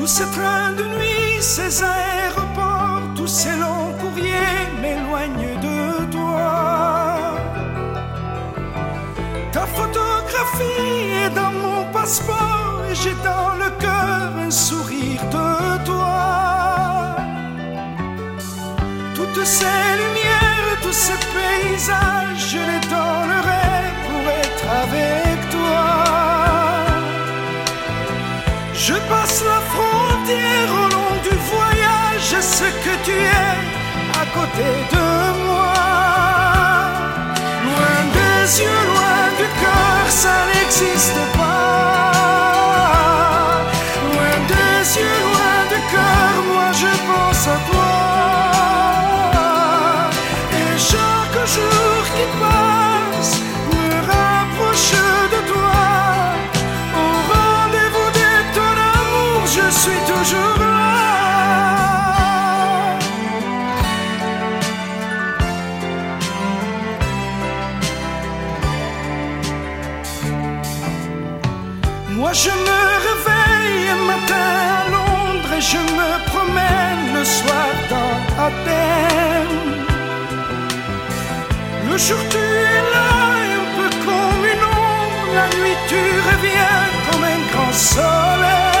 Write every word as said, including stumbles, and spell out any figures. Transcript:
Tous ces trains de nuit, ces aéroports, tous ces longs courriers m'éloignent de toi. Ta photographie est dans mon passeport et j'ai dans le cœur un sourire de toi. Toutes ces lumières, tous ces paysages, je les donnerai pour être avec toi. Je passe la frontière au long du voyage, je sais que tu es à côté de moi. Loin des yeux, loin du cœur, ça n'existe pas. Loin des yeux, loin du cœur, moi je pense à toi. Et chaque jour qui passe me rapproche de toi. Je suis toujours là. Moi je me réveille un matin à Londres et je me promène le soir dans Athènes. Le jour tu es là un peu comme une ombre, la nuit tu reviens comme un grand soleil.